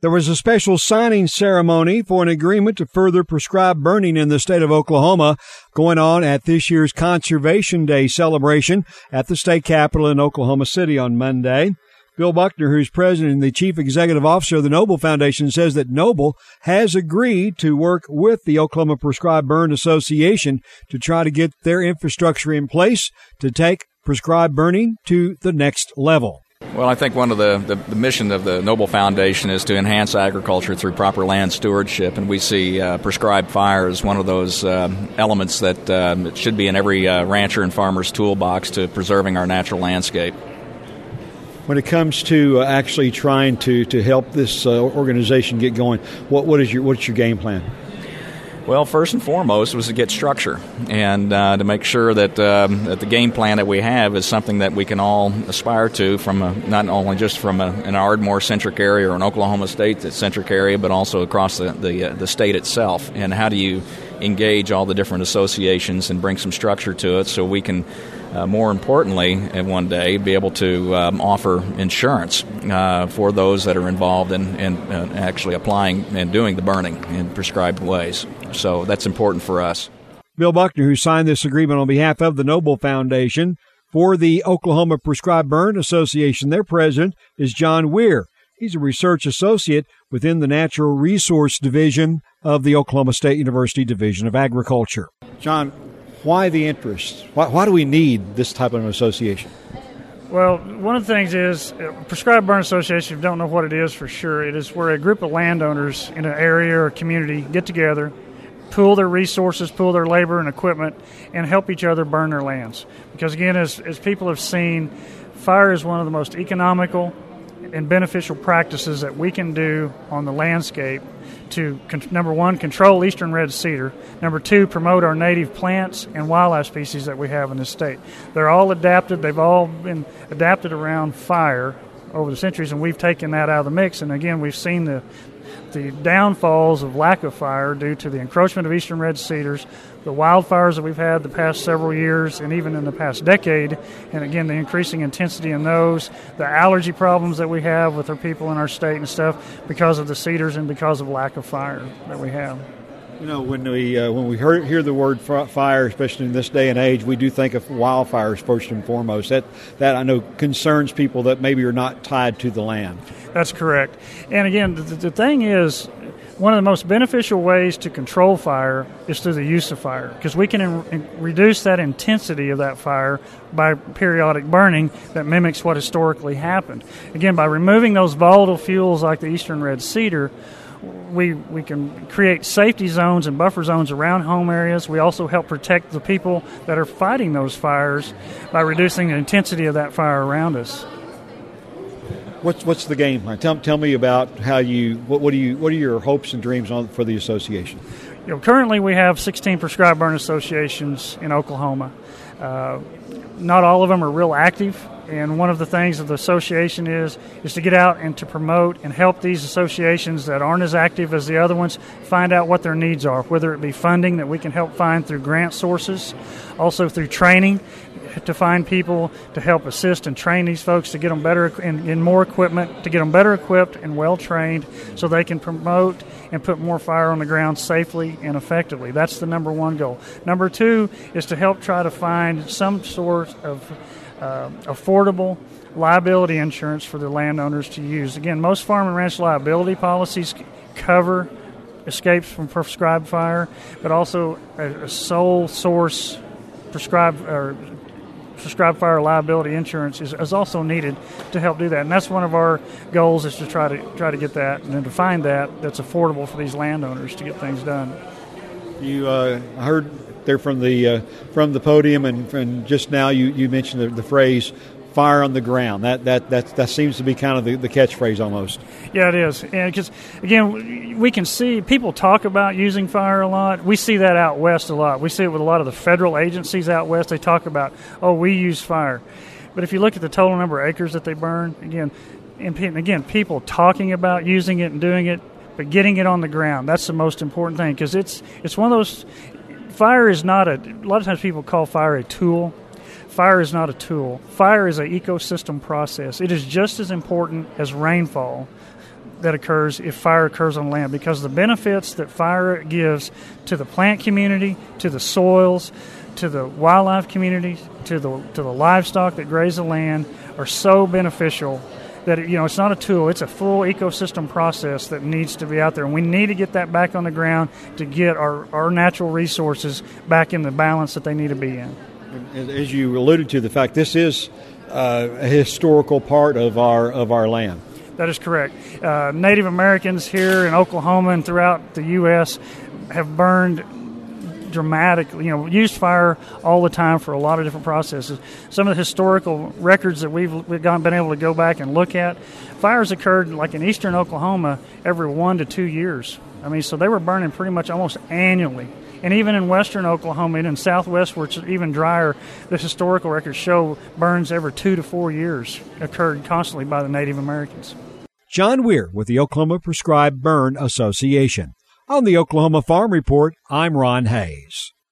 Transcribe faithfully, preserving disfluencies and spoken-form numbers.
There was a special signing ceremony for an agreement to further prescribe burning in the state of Oklahoma going on at this year's Conservation Day celebration at the state capitol in Oklahoma City on Monday. Bill Buckner, who's president and the chief executive officer of the Noble Foundation, says that Noble has agreed to work with the Oklahoma Prescribed Burn Association to try to get their infrastructure in place to take prescribed burning to the next level. Well, I think one of the, the, the mission of the Noble Foundation is to enhance agriculture through proper land stewardship, and we see uh, prescribed fire as one of those uh, elements that uh, should be in every uh, rancher and farmer's toolbox to preserving our natural landscape. When it comes to uh, actually trying to, to help this uh, organization get going, what what is your what's your game plan? Well, first and foremost was to get structure and uh, to make sure that, um, that the game plan that we have is something that we can all aspire to from a, not only just from a, an Ardmore-centric area or an Oklahoma State-centric area, but also across the, the, uh, the state itself. And how do you engage all the different associations and bring some structure to it so we can, uh, more importantly, in one day, be able to um, offer insurance uh, for those that are involved in, in uh, actually applying and doing the burning in prescribed ways. So that's important for us. Bill Buckner, who signed this agreement on behalf of the Noble Foundation for the Oklahoma Prescribed Burn Association, their president is John Weir. He's a research associate within the Natural Resource Division of the Oklahoma State University Division of Agriculture. John, why the interest? Why, why do we need this type of an association? Well, one of the things is, uh, Prescribed Burn Association, if you don't know what it is for sure, it is where a group of landowners in an area or community get together, pool their resources, pool their labor and equipment, and help each other burn their lands. Because, again, as, as people have seen, fire is one of the most economical and beneficial practices that we can do on the landscape to, number one, control eastern red cedar, number two, promote our native plants and wildlife species that we have in this state. They're all adapted. They've all been adapted around fire over the centuries, and we've taken that out of the mix. And, again, we've seen the the downfalls of lack of fire due to the encroachment of eastern red cedars, the wildfires that we've had the past several years and even in the past decade, and again, the increasing intensity in those, the allergy problems that we have with our people in our state and stuff because of the cedars and because of lack of fire that we have. You know, when we uh, when we hear, hear the word fire, especially in this day and age, we do think of wildfires first and foremost. That that I know concerns people that maybe are not tied to the land. That's correct. And again, the, the thing is, one of the most beneficial ways to control fire is through the use of fire, because we can in, in, reduce that intensity of that fire by periodic burning that mimics what historically happened. Again, by removing those volatile fuels like the eastern red cedar, we we can create safety zones and buffer zones around home areas. We also help protect the people that are fighting those fires by reducing the intensity of that fire around us. What's what's the game plan? Tell tell me about how you what what do you what are your hopes and dreams on for the association? You know, currently we have sixteen prescribed burn associations in Oklahoma. Uh, not all of them are real active, and one of the things of the association is is to get out and to promote and help these associations that aren't as active as the other ones find out what their needs are, whether it be funding that we can help find through grant sources, also through training to find people to help assist and train these folks to get them better and, and more equipment, to get them better equipped and well trained so they can promote and put more fire on the ground safely and effectively. That's the number one goal. Number two is to help try to find some sort of uh, affordable liability insurance for the landowners to use. Again, most farm and ranch liability policies cover escapes from prescribed fire, but also a, a sole source prescribed or prescribed fire liability insurance is, is also needed to help do that, and that's one of our goals is to try to try to get that and then to find that that's affordable for these landowners to get things done. You uh, heard there from the uh, from the podium, and, and just now you, you mentioned the, the phrase "fire on the ground." That that that that seems to be kind of the, the catchphrase almost. Yeah, it is, and because again, we can see people talk about using fire a lot. We see that out west a lot. We see it with a lot of the federal agencies out west. They talk about, oh, we use fire, but if you look at the total number of acres that they burn, again, and again, people talking about using it and doing it, but getting it on the ground, that's the most important thing, because it's it's one of those. Fire is not a. A lot of times people call fire a tool. Fire is not a tool. Fire is an ecosystem process. It is just as important as rainfall. that occurs if fire occurs on land, because the benefits that fire gives to the plant community, to the soils, to the wildlife community, to the to the livestock that graze the land are so beneficial that, you know, it's not a tool, it's a full ecosystem process that needs to be out there. And we need to get that back on the ground to get our, our natural resources back in the balance that they need to be in. As you alluded to, the fact this is uh, a historical part of our of our land. That is correct. Uh, Native Americans here in Oklahoma and throughout the U S have burned dramatically, you know, used fire all the time for a lot of different processes. Some of the historical records that we've, we've been able to go back and look at, fires occurred like in eastern Oklahoma every one to two years. I mean, so they were burning pretty much almost annually. And even in western Oklahoma and in southwest, where it's even drier, the historical records show burns every two to four years occurred constantly by the Native Americans. John Weir with the Oklahoma Prescribed Burn Association. On the Oklahoma Farm Report, I'm Ron Hayes.